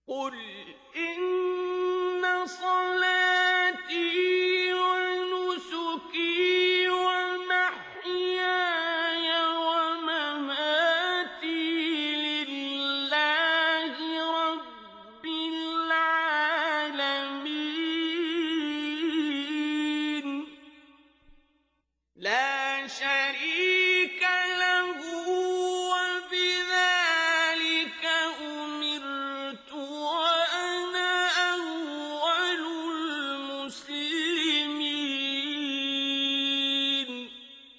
قل إن صلاتي ونسكي ومحياي ومماتي لله رب العالمين لا شريك له وبذلك أمرت وأنا أول المسلمين.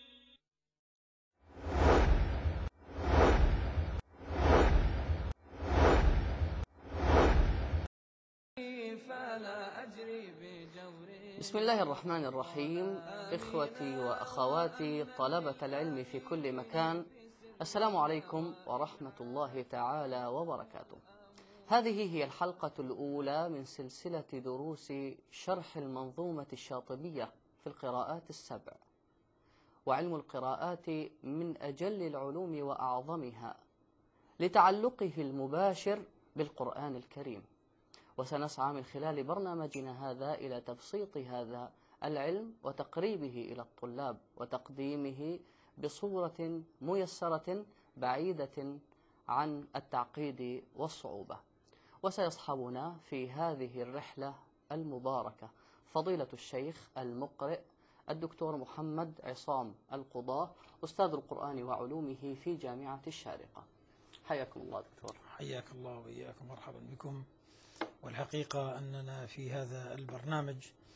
بسم الله الرحمن الرحيم. إخوتي وأخواتي طلبة العلم في كل مكان، السلام عليكم ورحمة الله تعالى وبركاته. هذه هي الحلقة الأولى من سلسلة دروس شرح المنظومة الشاطبية في القراءات السبع. وعلم القراءات من أجل العلوم وأعظمها لتعلقه المباشر بالقرآن الكريم، وسنسعى من خلال برنامجنا هذا إلى تبسيط هذا العلم وتقريبه إلى الطلاب وتقديمه بصورة ميسرة بعيدة عن التعقيد والصعوبة. وسيصحبنا في هذه الرحلة المباركة فضيلة الشيخ المقرئ الدكتور محمد عصام القضاة، أستاذ القرآن وعلومه في جامعة الشارقة. حياكم الله دكتور. حياك الله وإياكم، مرحبا بكم. والحقيقة أننا في هذا البرنامج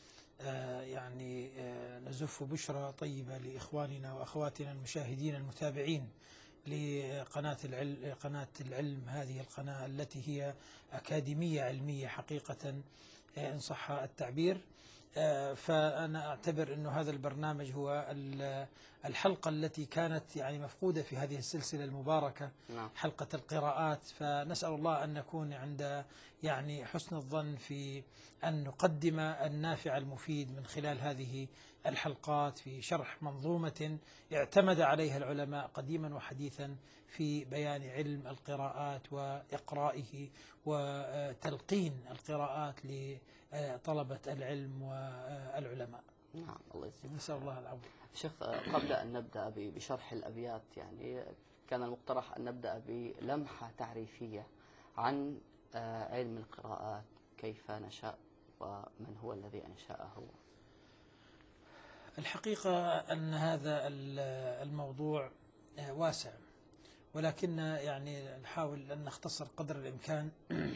نزف بشرى طيبة لإخواننا وأخواتنا المشاهدين المتابعين لقناة العلم، هذه القناة التي هي أكاديمية علمية حقيقة إن صح التعبير. فأنا أعتبر أن هذا البرنامج هو الحلقة التي كانت مفقودة في هذه السلسلة المباركة، حلقة القراءات. فنسأل الله أن نكون عند حسن الظن في أن نقدم النافع المفيد من خلال هذه الحلقات في شرح منظومة اعتمد عليها العلماء قديما وحديثا في بيان علم القراءات وإقرائه وتلقين القراءات لطلبة العلم والعلماء. نعم، الله يسلمك. نسأل الله العون. شيخ، قبل أن نبدأ بشرح الأبيات كان المقترح أن نبدأ بلمحة تعريفية عن علم القراءات، كيف نشأ ومن هو الذي أنشأه. الحقيقة أن هذا الموضوع واسع، ولكن نحاول أن نختصر قدر الإمكان.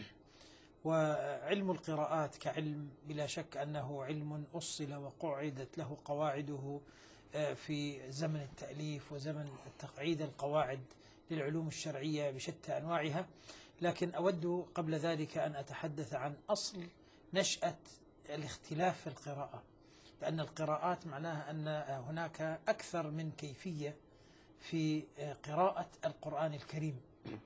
وعلم القراءات كعلم بلا شك أنه علم أصل وقعدت له قواعده في زمن التأليف وزمن تقعيد القواعد للعلوم الشرعية بشتى أنواعها. لكن أود قبل ذلك أن أتحدث عن أصل نشأة الاختلاف في القراءة، لأن القراءات معناها أن هناك أكثر من كيفية في قراءة القرآن الكريم،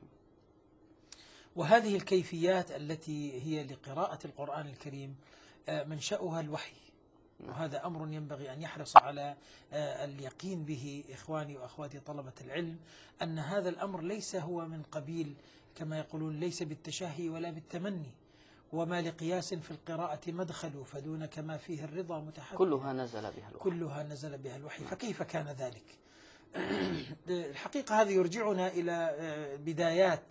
وهذه الكيفيات التي هي لقراءة القرآن الكريم منشأها الوحي. وهذا أمر ينبغي أن يحرص على اليقين به إخواني وأخواتي طلبة العلم، أن هذا الأمر ليس هو من قبيل كما يقولون ليس بالتشهي ولا بالتمني، وما لقياس في القراءة مدخل فدونك ما فيه الرضا متحقق. كلها نزل بها الوحي. فكيف كان ذلك؟ الحقيقة هذا يرجعنا إلى بدايات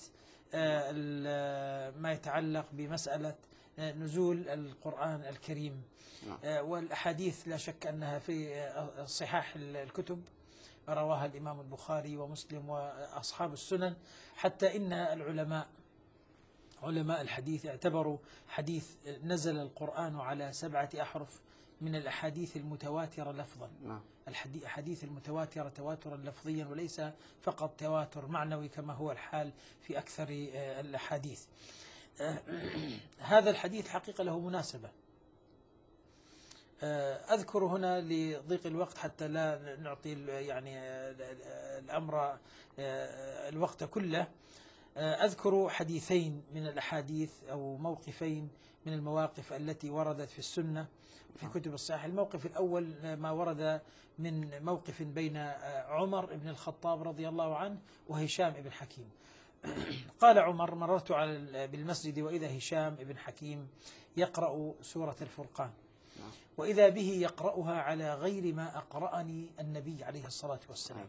ما يتعلق بمسألة نزول القرآن الكريم. والأحاديث لا شك أنها في صحاح الكتب رواها الإمام البخاري ومسلم وأصحاب السنن، حتى إن علماء الحديث اعتبروا حديث نزل القرآن على 7 أحرف من الأحاديث المتواترة لفظا. الحديث المتواترة تواترا لفظيا وليس فقط تواتر معنوي كما هو الحال في أكثر الأحاديث. هذا الحديث حقيقة له مناسبة. أذكر هنا لضيق الوقت حتى لا نعطي الأمر الوقت كله. أذكر حديثين من الأحاديث أو موقفين من المواقف التي وردت في السنة في كتب الصحيح. الموقف الأول ما ورد من موقف بين عمر بن الخطاب رضي الله عنه وهشام بن حكيم. قال عمر: مررت بالمسجد وإذا هشام بن حكيم يقرأ سورة الفرقان، وإذا به يقرأها على غير ما أقرأني النبي عليه الصلاة والسلام.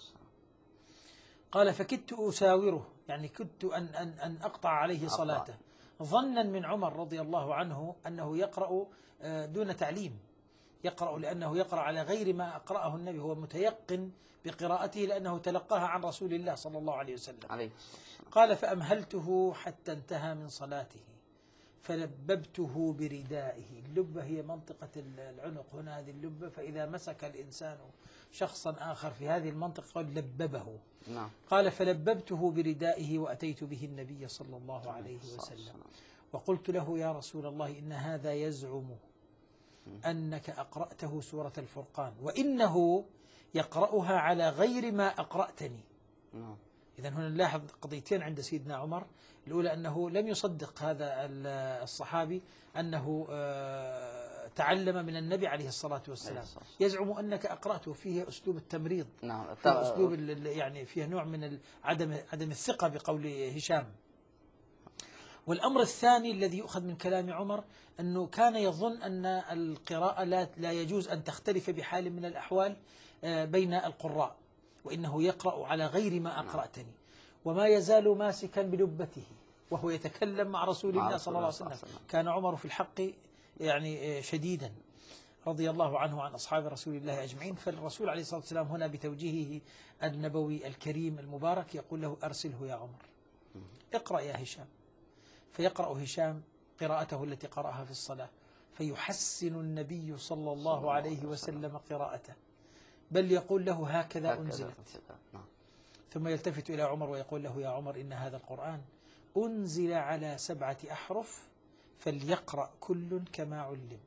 قال: فكدت أساوره، يعني كدت أن أقطع عليه صلاته، ظنا من عمر رضي الله عنه أنه يقرأ دون تعليم، يقرأ لأنه يقرأ على غير ما أقرأه النبي، هو متيقن بقراءته لأنه تلقاها عن رسول الله صلى الله عليه وسلم. قال: فأمهلته حتى انتهى من صلاته فلببته بردائه. اللبة هي منطقة العنق هنا، هذه اللبة، فإذا مسك الإنسان شخصا آخر في هذه المنطقة قال لببه. قال: فلببته بردائه وأتيت به النبي صلى الله عليه وسلم وقلت له: يا رسول الله، إن هذا يزعم أنك أقرأته سورة الفرقان، وإنه يقرأها على غير ما أقرأتني. إذن هنا نلاحظ قضيتين عند سيدنا عمر. الأولى أنه لم يصدق هذا الصحابي أنه تعلم من النبي عليه الصلاة والسلام، يزعم أنك أقرأته، فيه أسلوب التمريض، فيه أسلوب يعني فيه نوع من عدم الثقة بقول هشام. والأمر الثاني الذي يؤخذ من كلام عمر أنه كان يظن أن القراءة لا يجوز أن تختلف بحال من الأحوال بين القراء، وإنه يقرأ على غير ما أقرأتني، وما يزال ماسكا بلبته وهو يتكلم مع رسول الله صلى الله عليه وسلم. كان عمر في الحق يعني شديدا رضي الله عنه وعن أصحاب رسول الله أجمعين. فالرسول عليه الصلاة والسلام هنا بتوجيهه النبوي الكريم المبارك يقول له: أرسله يا عمر، اقرأ يا هشام. فيقرأ هشام قراءته التي قرأها في الصلاة، فيحسن النبي صلى الله عليه وسلم قراءته، بل يقول له: هكذا أنزلت. ثم يلتفت إلى عمر ويقول له: يا عمر، إن هذا القرآن أنزل على 7 أحرف فليقرأ كل كما علم.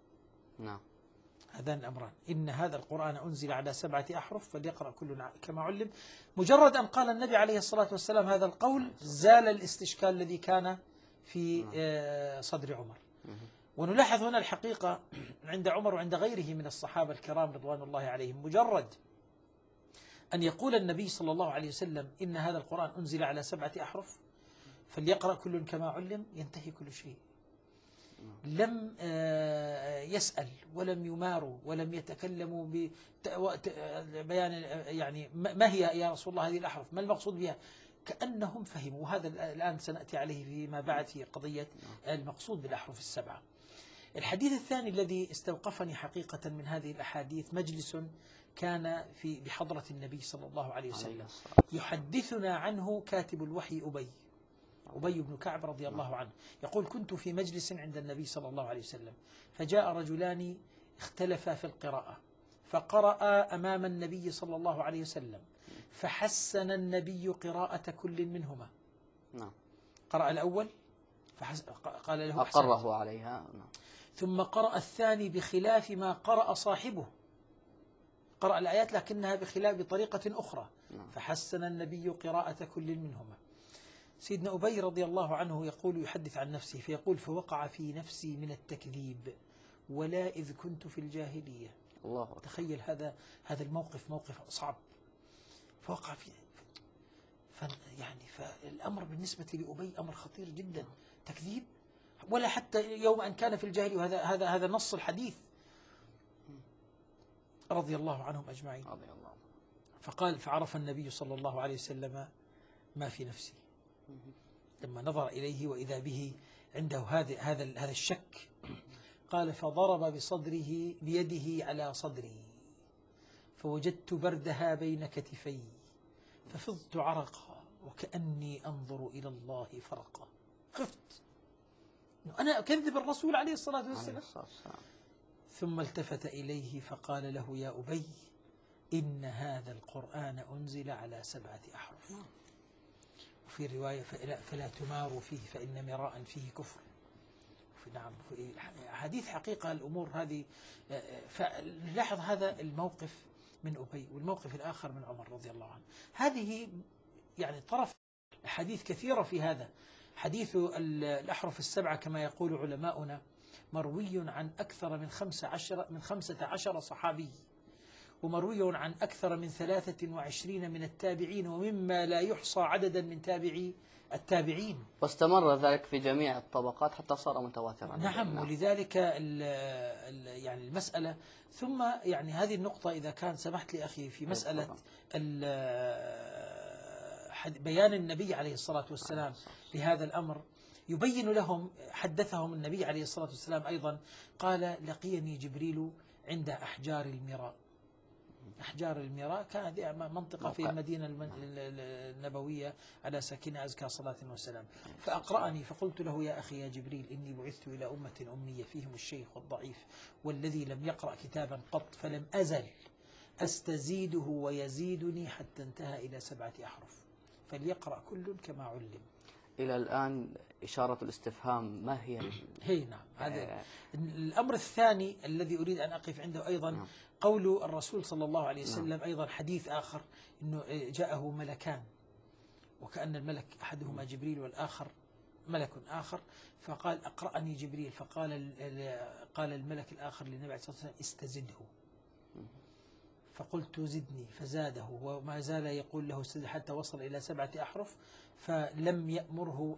هذان الأمران، إن هذا القرآن أنزل على 7 أحرف فليقرأ كل كما علم. مجرد أن قال النبي عليه الصلاة والسلام هذا القول زال الاستشكال الذي كان في صدر عمر. ونلاحظ هنا الحقيقة عند عمر وعند غيره من الصحابة الكرام رضوان الله عليهم، مجرد أن يقول النبي صلى الله عليه وسلم إن هذا القرآن أنزل على 7 أحرف فليقرأ كل كما علم، ينتهي كل شيء. لم يسأل ولم يماروا ولم يتكلموا ببيان يعني ما هي يا رسول الله هذه الأحرف، ما المقصود بها، كأنهم فهموا. وهذا الآن سنأتي عليه فيما بعد في قضية المقصود بالأحرف السبعة. الحديث الثاني الذي استوقفني حقيقة من هذه الأحاديث مجلس كان بحضرة النبي صلى الله عليه وسلم، يحدثنا عنه كاتب الوحي أبي بن كعب رضي الله عنه، يقول: كنت في مجلس عند النبي صلى الله عليه وسلم، فجاء رجلان اختلفا في القراءة، فقرأ أمام النبي صلى الله عليه وسلم، فحسن النبي قراءة كل منهما. قرأ الأول قال له: أقره عليها. ثم قرأ الثاني بخلاف ما قرأ صاحبه، قرأ الآيات لكنها بطريقة أخرى، فحسن النبي قراءة كل منهما. سيدنا أبي رضي الله عنه يقول، يحدث عن نفسه فيقول: فوقع في نفسي من التكذيب ولا إذ كنت في الجاهلية. الله، تخيل هذا الموقف، موقف صعب، فوقع فيه يعني فالأمر بالنسبة لأبي أمر خطير جدا، تكذيب، ولا حتى يوم أن كان في الجاهلية، وهذا هذا نص الحديث رضي الله عنهم أجمعين. فقال: فعرف النبي صلى الله عليه وسلم ما في نفسي، لما نظر إليه وإذا به عنده هذا الشك. قال: فضرب بيده على صدري فوجدت بردها بين كتفي ففضت عرقا وكأني أنظر إلى الله فرقا. خفت أنا أكذب الرسول عليه الصلاة والسلام. ثم التفت إليه فقال له: يا أبي، إن هذا القرآن أنزل على 7 أحرف. وفي رواية: فلا تماروا فيه فإن مراء فيه كفر. نعم، في حديث حقيقة الأمور هذه. فلاحظ هذا الموقف من أبي، والموقف الآخر من عمر رضي الله عنه. هذه يعني طرف حديث كثيرة في هذا. حديث الأحرف السبعة كما يقول علماؤنا مروي عن أكثر من 15 صحابي، ومروي عن أكثر من 23 من التابعين، ومما لا يحصى عددا من تابعي التابعين. واستمر ذلك في جميع الطبقات حتى صار متواترا. نعم. ولذلك يعني المسألة، ثم يعني هذه النقطة إذا كان سمحت لي أخي في مسألة بيان النبي عليه الصلاة والسلام لهذا الأمر، يبين لهم، حدثهم النبي عليه الصلاة والسلام أيضا، قال: لقيني جبريل عند أحجار المراء. أحجار المراء كانت منطقة في المدينة النبوية على ساكنها أزكى صلاة وسلام. فأقرأني فقلت له: يا أخي يا جبريل، إني بعثت إلى أمة أمية فيهم الشيخ والضعيف والذي لم يقرأ كتابا قط، فلم أزل أستزيده ويزيدني حتى انتهى إلى 7 أحرف، فليقرأ كل كما علم. إلى الآن إشارة الاستفهام ما هي؟ هي نعم. هذا الأمر الثاني الذي أريد أن أقف عنده أيضا، قول الرسول صلى الله عليه وسلم أيضا، حديث آخر أنه جاءه ملكان، وكأن الملك أحدهما جبريل والآخر ملك آخر، فقال: أقرأني جبريل، قال الملك الآخر للنبي عليه الصلاة والسلام: استزده. فقلت: زدني، فزاده، وما زال يقول له استزد حتى وصل إلى 7 أحرف، فلم يأمره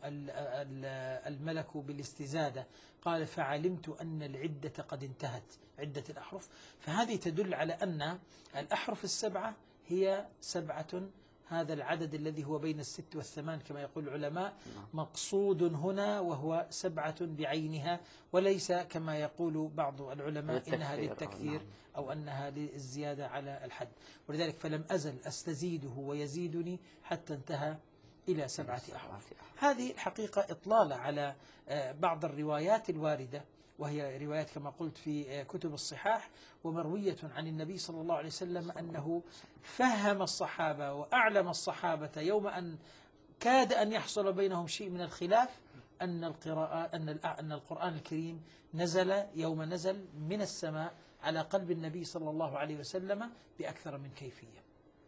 الملك بالاستزادة. قال: فعلمت أن العدة قد انتهت، عدة الأحرف. فهذه تدل على أن الأحرف ال7 هي 7، هذا العدد الذي هو بين 6 و8 كما يقول العلماء مقصود هنا، وهو 7 بعينها، وليس كما يقول بعض العلماء إنها للتكثير أو أنها للزيادة على الحد. ولذلك فلم أزل أستزيده ويزيدني حتى انتهى إلى 7 أحرف. هذه الحقيقة إطلالة على بعض الروايات الواردة، وهي روايات كما قلت في كتب الصحاح، ومروية عن النبي صلى الله عليه وسلم أنه فهم الصحابة وأعلم الصحابة يوم أن كاد أن يحصل بينهم شيء من الخلاف أن القرآن الكريم نزل يوم نزل من السماء على قلب النبي صلى الله عليه وسلم بأكثر من كيفية.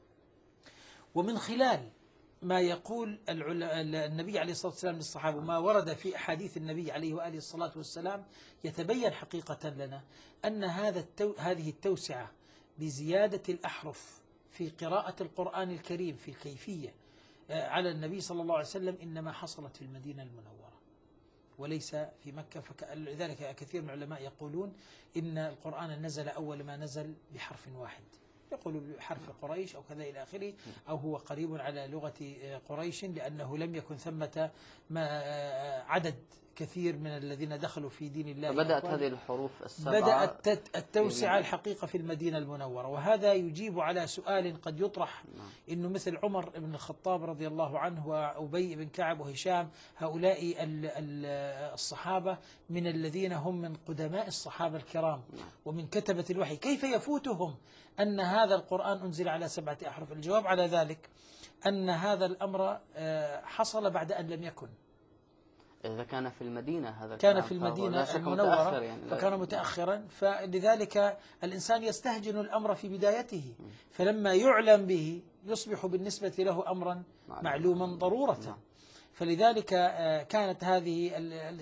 ومن خلال ما يقول النبي عليه الصلاة والسلام للصحابة، وما ورد في أحاديث النبي عليه وآله الصلاة والسلام، يتبين حقيقة لنا أن هذه التوسعة بزيادة الأحرف في قراءة القرآن الكريم في الكيفية على النبي صلى الله عليه وسلم إنما حصلت في المدينة المنورة وليس في مكة. فلذلك كثير من العلماء يقولون إن القرآن نزل أول ما نزل بحرف واحد، يقول بحرف قريش أو كذا إلى آخره، أو هو قريب على لغة قريش، لأنه لم يكن ثمة عدد كثير من الذين دخلوا في دين الله. فبدأت هذه الحروف ال7 بدأت التوسعة الحقيقة في المدينة المنورة. وهذا يجيب على سؤال قد يطرح، إنه مثل عمر بن الخطاب رضي الله عنه وأبي بن كعب وهشام، هؤلاء الصحابة من الذين هم من قدماء الصحابة الكرام ومن كتبة الوحي، كيف يفوتهم أن هذا القرآن أنزل على 7 أحرف؟ الجواب على ذلك أن هذا الأمر حصل بعد أن لم يكن. إذا كان في المدينة، هذا كان في المدينة المنورة يعني فكان متأخرا، فلذلك الإنسان يستهجن الأمر في بدايته، فلما يعلم به يصبح بالنسبة له أمرا معلوما ضرورة. فلذلك كانت هذه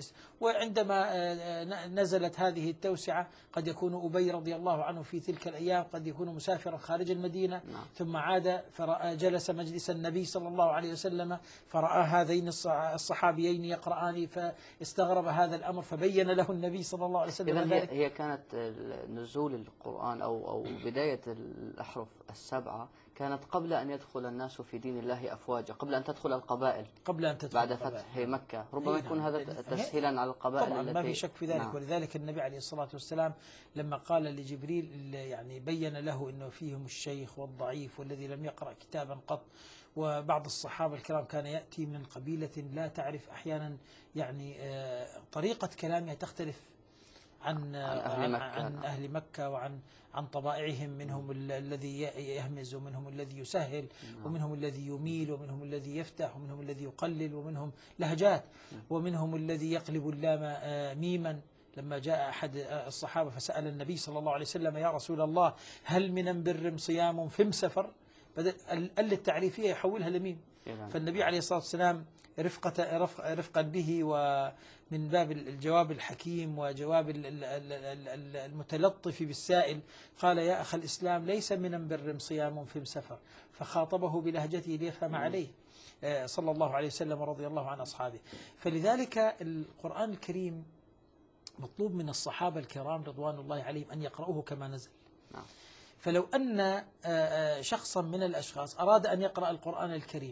وعندما نزلت هذه التوسعة قد يكون أبي رضي الله عنه في تلك الأيام قد يكون مسافرا خارج المدينة، ثم عاد جلس مجلس النبي صلى الله عليه وسلم فرأى هذين الصحابيين يقرآن، فاستغرب هذا الأمر، فبين له النبي صلى الله عليه وسلم ذلك. هي كانت نزول القرآن أو بداية الأحرف ال7 كانت قبل أن يدخل الناس في دين الله أفواجا، قبل أن تدخل القبائل، قبل أن تدخل بعد فتح مكة. ربما يكون هذا تسهيلا على القبائل طبعا التي ما في شك في ذلك. ولذلك النبي عليه الصلاة والسلام لما قال لجبريل، يعني بين له أنه فيهم الشيخ والضعيف والذي لم يقرأ كتابا قط. وبعض الصحابة الكرام كان يأتي من قبيلة لا تعرف أحيانا يعني طريقة كلامها تختلف عن أهل مكة وعن طبائعهم. منهم الذي يهمز، ومنهم الذي يسهل، ومنهم الذي يميل، ومنهم الذي يفتح، ومنهم الذي يقلل، ومنهم لهجات، ومنهم الذي يقلب اللام ميما. لما جاء أحد الصحابة فسأل النبي صلى الله عليه وسلم: يا رسول الله، هل من بر صيام فم سفر؟ بدل التعريفية يحولها لميم. فالنبي عليه الصلاة والسلام رفقا به ومن باب الجواب الحكيم وجواب المتلطف بالسائل قال: يا أخ الإسلام ليس من بر صيام في سفر، فخاطبه بلهجته ليفهم عليه صلى الله عليه وسلم ورضي الله عن أصحابه. فلذلك القرآن الكريم مطلوب من الصحابة الكرام رضوان الله عليهم أن يقرأوه كما نزل. فلو أن شخصا من الأشخاص أراد أن يقرأ القرآن الكريم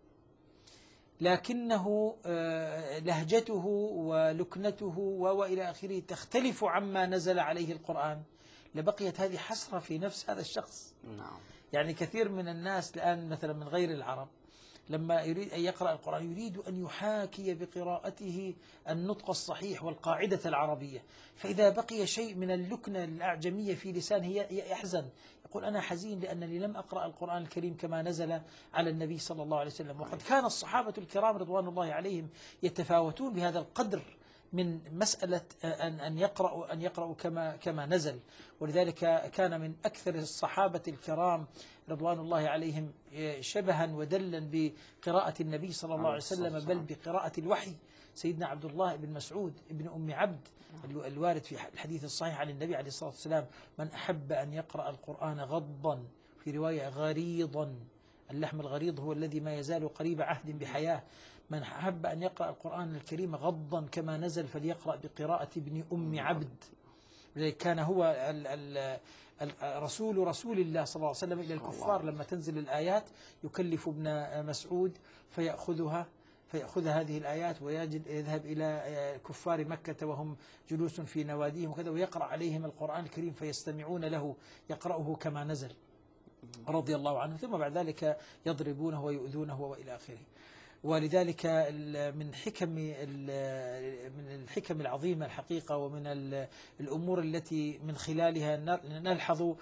لكنه لهجته ولكنته وإلى آخره تختلف عما نزل عليه القرآن، لبقيت هذه حسرة في نفس هذا الشخص. يعني كثير من الناس الآن مثلا من غير العرب لما يريد أن يقرأ القرآن يريد أن يحاكي بقراءته النطق الصحيح والقاعدة العربية، فإذا بقي شيء من اللكنة الأعجمية في لسانه يحزن، يقول: أنا حزين لأنني لم أقرأ القرآن الكريم كما نزل على النبي صلى الله عليه وسلم. وقد كان الصحابة الكرام رضوان الله عليهم يتفاوتون بهذا القدر من مسألة أن يقرأوا كما نزل. ولذلك كان من أكثر الصحابة الكرام رضوان الله عليهم شبها ودلا بقراءة النبي صلى الله عليه وسلم، بل بقراءة الوحي سيدنا عبد الله بن مسعود ابن أم عبد الوارد في الحديث الصحيح عن النبي عليه الصلاة والسلام: من أحب أن يقرأ القرآن غضا، في رواية غريضا، اللحم الغريض هو الذي ما يزال قريب عهد بحياة، من أحب أن يقرأ القرآن الكريم غضا كما نزل فليقرأ بقراءة ابن أم عبد. كان هو رسول الله صلى الله عليه وسلم إلى الكفار لما تنزل الآيات يكلف ابن مسعود فيأخذ هذه الآيات ويذهب إلى كفار مكة وهم جلوس في نواديهم وكذا، ويقرأ عليهم القرآن الكريم فيستمعون له يقرأه كما نزل رضي الله عنه، ثم بعد ذلك يضربونه ويؤذونه وإلى آخره. ولذلك من الحكم العظيمة الحقيقة، ومن الأمور التي من خلالها نلحظ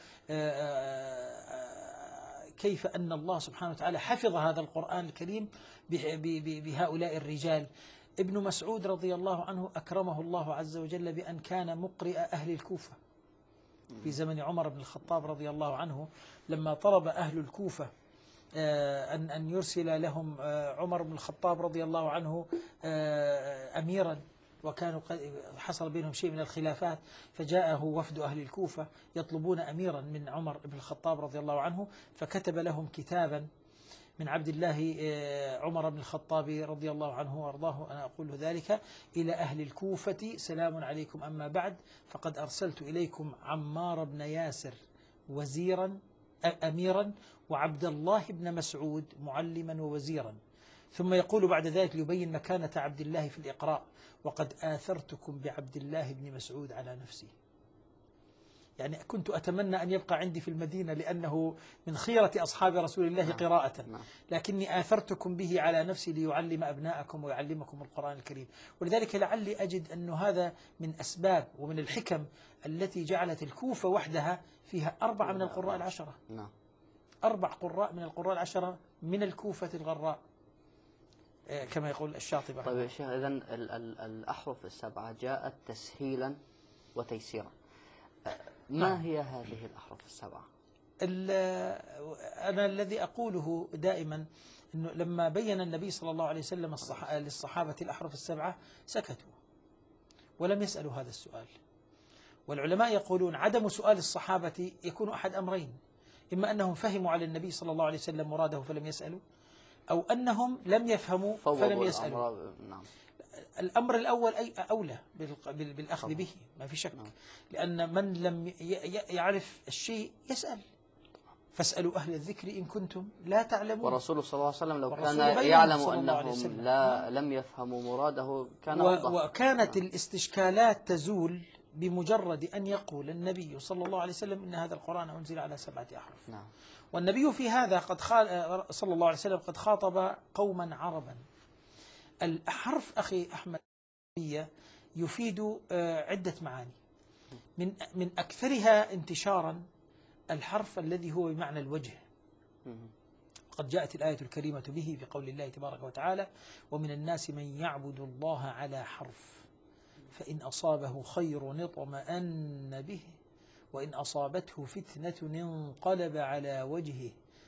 كيف أن الله سبحانه وتعالى حفظ هذا القرآن الكريم بهؤلاء الرجال. ابن مسعود رضي الله عنه أكرمه الله عز وجل بأن كان مقرئ أهل الكوفة في زمن عمر بن الخطاب رضي الله عنه، لما طلب أهل الكوفة أن يرسل لهم عمر بن الخطاب رضي الله عنه أميرا، وكانوا حصل بينهم شيء من الخلافات، فجاءه وفد أهل الكوفة يطلبون أميرا من عمر بن الخطاب رضي الله عنه، فكتب لهم كتابا من عبد الله عمر بن الخطاب رضي الله عنه وأرضاه: أنا أقول ذلك إلى أهل الكوفة: سلام عليكم، أما بعد، فقد أرسلت إليكم عمار بن ياسر وزيرا أميرا، وعبد الله بن مسعود معلما ووزيرا. ثم يقول بعد ذلك ليبين مكانة عبد الله في الإقراء: وقد آثرتكم بعبد الله بن مسعود على نفسي. يعني كنت أتمنى أن يبقى عندي في المدينة لأنه من خيرة أصحاب رسول الله قراءة، لكني آثرتكم به على نفسي ليعلم أبناءكم ويعلمكم القرآن الكريم. ولذلك لعلي أجد أن هذا من أسباب ومن الحكم التي جعلت الكوفة وحدها فيها 4 من القراء العشرة، 4 قراء من القراء العشرة من الكوفة الغراء كما يقول الشاطبي. طيب يا شيخ، إذن الأحرف السبعة جاءت تسهيلا وتيسيرا، ما هي هذه الأحرف السبعة؟ أنا الذي أقوله دائما أنه لما بين النبي صلى الله عليه وسلم للصحابة الأحرف السبعة سكتوا ولم يسألوا هذا السؤال. والعلماء يقولون عدم سؤال الصحابة يكون أحد أمرين: إما أنهم فهموا على النبي صلى الله عليه وسلم مراده فلم يسألوا، أو أنهم لم يفهموا فلم يسألوا. الأمر الأول أي أولى بالأخذ به، ما في شك، لأن من لم يعرف الشيء يسأل، فاسألوا أهل الذكر إن كنتم لا تعلمون. ورسول صلى الله عليه وسلم لو كان يعلم أنهم لم يفهموا مراده كان أوضح. وكانت الاستشكالات تزول بمجرد أن يقول النبي صلى الله عليه وسلم إن هذا القرآن أنزل على 7 أحرف. والنبي في هذا صلى الله عليه وسلم قد خاطب قوما عربا. الحرف أخي أحمد يفيد عدة معاني، من أكثرها انتشارا الحرف الذي هو بمعنى الوجه. قد جاءت الآية الكريمة به بقول الله تبارك وتعالى: ومن الناس من يعبد الله على حرف فإن أصابه خير اطمأن به وإن أصابته فتنة انقلب على وجهه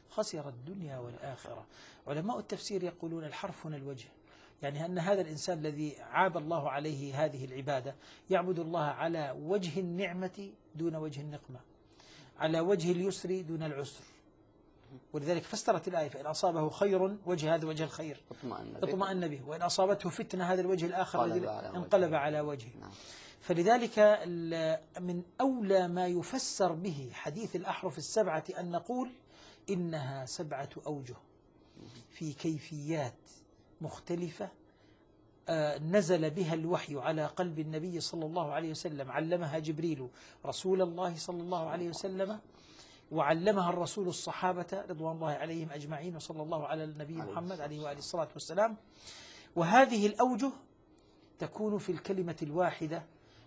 خسر الدنيا والآخرة. علماء التفسير يقولون الحرف هنا الوجه، يعني أن هذا الإنسان الذي عاب الله عليه هذه العبادة يعبد الله على وجه النعمة دون وجه النقمة، على وجه اليسر دون العسر. ولذلك فسرت الآية: فإن أصابه خير وجه هذا وجه الخير اطمأن به، وإن أصابته فتنة هذا الوجه الآخر الذي انقلب على وجهه. فلذلك من أولى ما يفسر به حديث الأحرف السبعة أن نقول إنها 7 أوجه في كيفيات مختلفة نزل بها الوحي على قلب النبي صلى الله عليه وسلم، علمها جبريل رسول الله صلى الله عليه وسلم، وعلمها الرسول الصحابة رضوان الله عليهم أجمعين، وصلى الله على النبي محمد عليه وآله الصلاة والسلام. وهذه الأوجه تكون في الكلمة الواحدة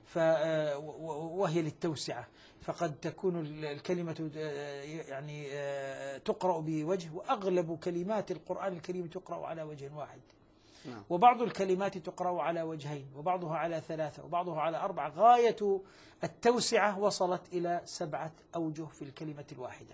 وهي للتوسعة، فقد تكون الكلمة يعني تقرأ بوجه، وأغلب كلمات القرآن الكريم تقرأ على وجه واحد، وبعض الكلمات تقرأ على وجهين، وبعضها على 3، وبعضها على 4. غاية التوسعة وصلت إلى 7 أوجه في الكلمة الواحدة.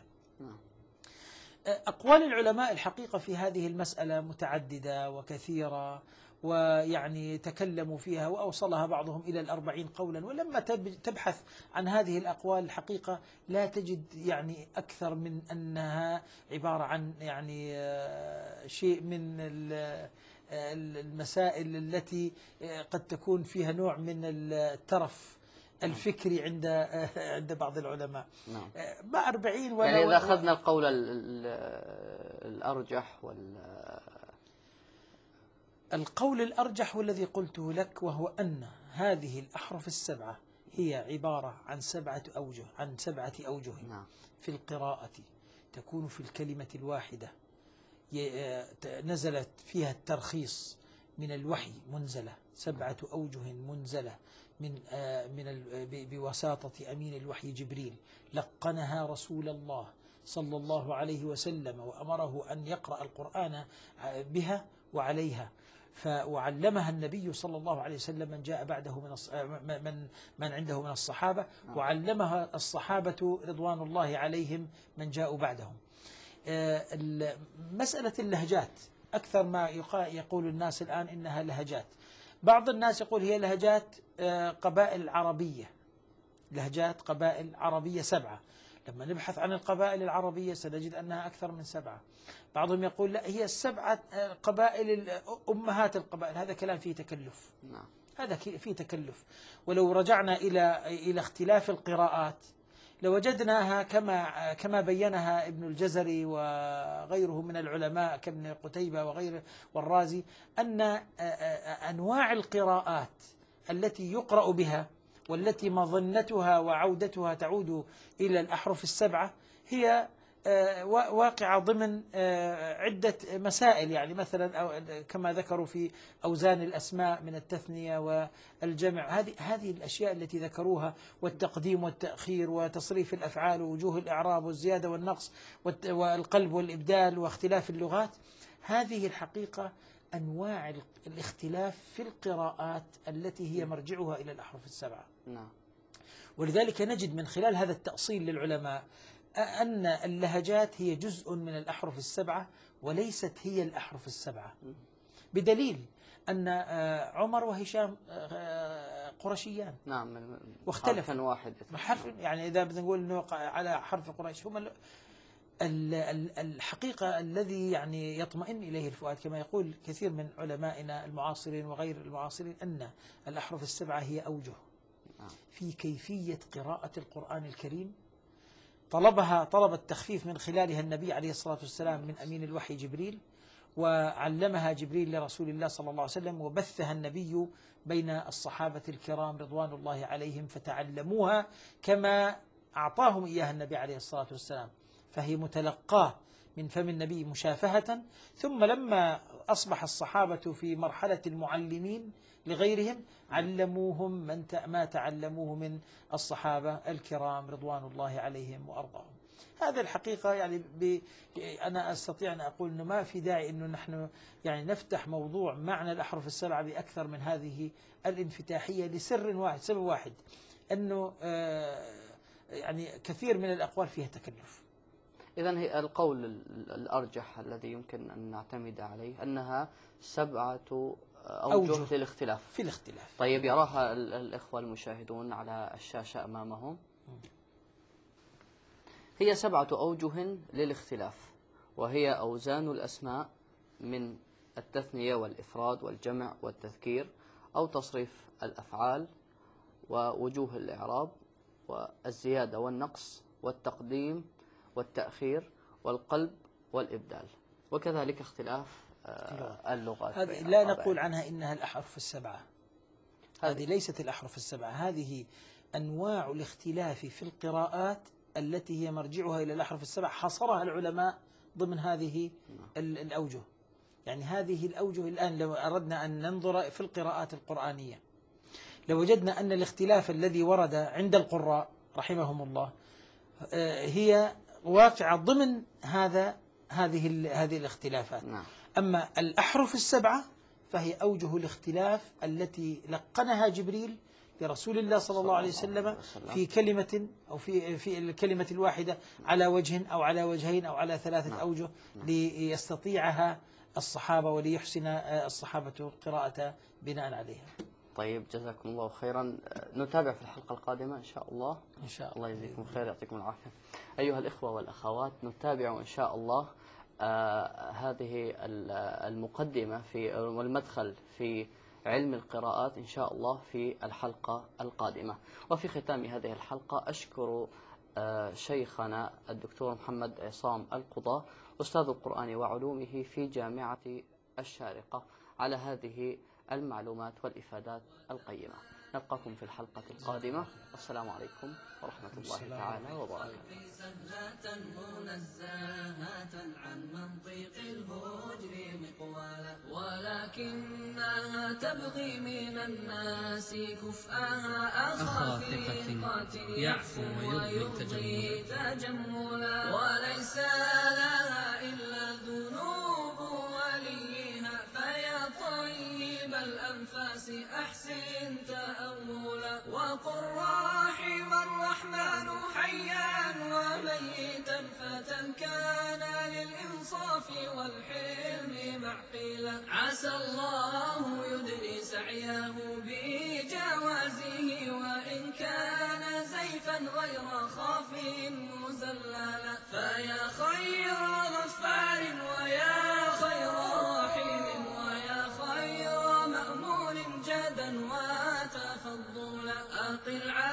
أقوال العلماء الحقيقة في هذه المسألة متعددة وكثيرة، ويعني تكلموا فيها وأوصلها بعضهم إلى 40 قولا. ولما تبحث عن هذه الأقوال الحقيقة لا تجد يعني أكثر من أنها عبارة عن يعني شيء من المسائل التي قد تكون فيها نوع من الترف الفكري عند بعض العلماء. ما 40 ولا يعني إذا أخذنا القول الأرجح القول الأرجح والذي قلته لك، وهو أن هذه الأحرف السبعة هي عبارة عن 7 أوجه، عن 7 أوجه في القراءة تكون في الكلمة الواحدة، نزلت فيها الترخيص من الوحي منزلة، 7 أوجه منزلة بوساطة أمين الوحي جبريل، لقنها رسول الله صلى الله عليه وسلم، وأمره أن يقرأ القرآن بها وعليها. وعلمها النبي صلى الله عليه وسلم من جاء بعده من عنده من الصحابة، وعلمها الصحابة رضوان الله عليهم من جاءوا بعدهم. مسألة اللهجات أكثر ما يقول الناس الآن إنها لهجات. بعض الناس يقول هي لهجات قبائل عربية، لهجات قبائل عربية 7. لما نبحث عن القبائل العربية سنجد أنها أكثر من 7. بعضهم يقول لا، هي 7 قبائل أمهات القبائل. هذا كلام فيه تكلف، هذا فيه تكلف. ولو رجعنا إلى اختلاف القراءات لوجدناها كما بينها ابن الجزري وغيره من العلماء كابن قتيبة وغيره والرازي، أن أنواع القراءات التي يقرأ بها والتي مظنتها وعودتها تعود إلى الأحرف السبعة هي واقعة ضمن عدة مسائل. يعني مثلا كما ذكروا في أوزان الأسماء من التثنية والجمع، هذه الأشياء التي ذكروها، والتقديم والتأخير وتصريف الأفعال ووجوه الإعراب والزيادة والنقص والقلب والإبدال واختلاف اللغات، هذه الحقيقة أنواع الاختلاف في القراءات التي هي مرجعها إلى الأحرف السبعة. ولذلك نجد من خلال هذا التأصيل للعلماء أن اللهجات هي جزء من الأحرف السبعة وليست هي الأحرف السبعة، بدليل أن عمر وهشام قرشيان. واختلف حرف واحد، يعني إذا بدنا نقول أنه على حرف قريش. هم الحقيقة الذي يعني يطمئن إليه الفؤاد كما يقول كثير من علمائنا المعاصرين وغير المعاصرين أن الأحرف السبعة هي أوجه في كيفية قراءة القرآن الكريم. طلب التخفيف من خلالها النبي عليه الصلاة والسلام من أمين الوحي جبريل، وعلمها جبريل لرسول الله صلى الله عليه وسلم، وبثها النبي بين الصحابة الكرام رضوان الله عليهم فتعلموها كما أعطاهم إياها النبي عليه الصلاة والسلام، فهي متلقاه من فم النبي مشافهة. ثم لما أصبح الصحابة في مرحلة المعلمين لغيرهم علموهم ما تعلموه من الصحابة الكرام رضوان الله عليهم وأرضاهم. هذا الحقيقة يعني أنا أستطيع أن أقول أنه ما في داعي أنه نحن يعني نفتح موضوع معنى الأحرف السبعة بأكثر من هذه الانفتاحية لسر واحد، سبب واحد، أنه يعني كثير من الأقوال فيها تكلف. إذن هي القول الأرجح الذي يمكن أن نعتمد عليه أنها 7 أوجه للاختلاف في الاختلاف. طيب يراها الإخوة المشاهدون على الشاشة أمامهم. هي 7 أوجه للاختلاف، وهي أوزان الأسماء من التثنية والإفراد والجمع والتذكير، أو تصريف الأفعال، ووجوه الإعراب، والزيادة والنقص، والتقديم والتأخير، والقلب والإبدال، وكذلك اختلاف اللغات. هذه لا نقول عنها إنها الأحرف السبعة، هذه ليست الأحرف السبعة، هذه أنواع الاختلاف في القراءات التي هي مرجعها إلى الأحرف السبع، حصرها العلماء ضمن هذه الأوجه. يعني هذه الأوجه الآن لو أردنا أن ننظر في القراءات القرآنية لوجدنا أن الاختلاف الذي ورد عند القراء رحمهم الله هي واقعة ضمن هذه الاختلافات. أما الأحرف السبعة فهي أوجه الاختلاف التي لقنها جبريل لرسول الله صلى الله عليه وسلم في كلمة أو في الكلمة الواحدة على وجه أو على وجهين أو على 3 أوجه ليستطيعها الصحابة وليحسن الصحابة القراءة بناء عليها. طيب جزاكم الله خيرا، نتابع في الحلقة القادمة إن شاء الله. إن شاء الله. الله يجزيكم خير، يعطيكم العافية. أيها الإخوة والأخوات، نتابع إن شاء الله هذه المقدمة والمدخل في علم القراءات إن شاء الله في الحلقة القادمة. وفي ختام هذه الحلقة أشكر شيخنا الدكتور محمد عصام القضاة أستاذ القرآن وعلومه في جامعة الشارقة على هذه المعلومات والإفادات القيمة. نلقاكم في الحلقة القادمة، والسلام عليكم ورحمة الله تعالى وبركاته. سهلة منزهة عن منطق الهجر مقوالا، ولكنها تبغي من الناس كفءها أخا ثقة يعفو ويرضي تجملا، وليس لها إلا ذنوب وليها، فيا طيب الأنفاس أحسن تأولا، وقل رحم الرحمن حيا وميتا فتى كان للإنصاف والحلم معقلا، عسى الله يدني سعيه بجوازه، وإن كان زيفا غير خاف مزللا، فيا خير غفار ويا خير رحيم ويا خير مأمون جدا وتفضلا، أقل